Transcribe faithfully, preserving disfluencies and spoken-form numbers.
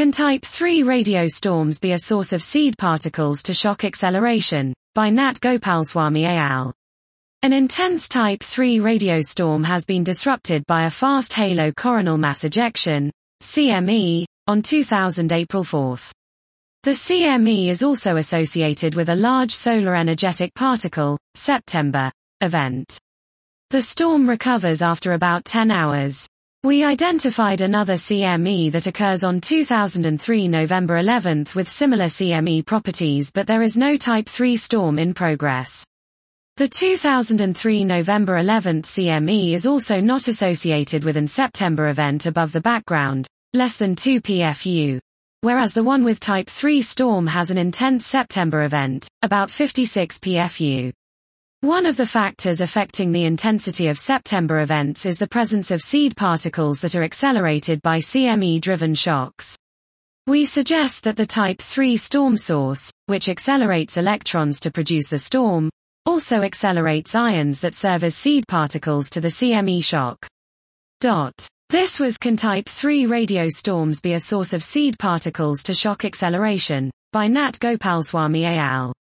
Can Type three radio storms be a source of seed particles to shock acceleration? By Nat Gopalswamy et al. An intense Type three radio storm has been disrupted by a fast halo coronal mass ejection, C M E, on two thousand April fourth. The C M E is also associated with a large solar energetic particle, September, event. The storm recovers after about ten hours. We identified another C M E that occurs on two thousand three November eleventh with similar C M E properties, but there is no Type three storm in progress. The two thousand three November eleventh C M E is also not associated with an September event above the background, less than two P F U, whereas the one with Type three storm has an intense September event, about fifty-six P F U. One of the factors affecting the intensity of September events is the presence of seed particles that are accelerated by C M E-driven shocks. We suggest that the Type three storm source, which accelerates electrons to produce the storm, also accelerates ions that serve as seed particles to the C M E shock. Dot. This was Can Type three radio storms be a source of seed particles to shock acceleration? By Nat Gopalswamy et al.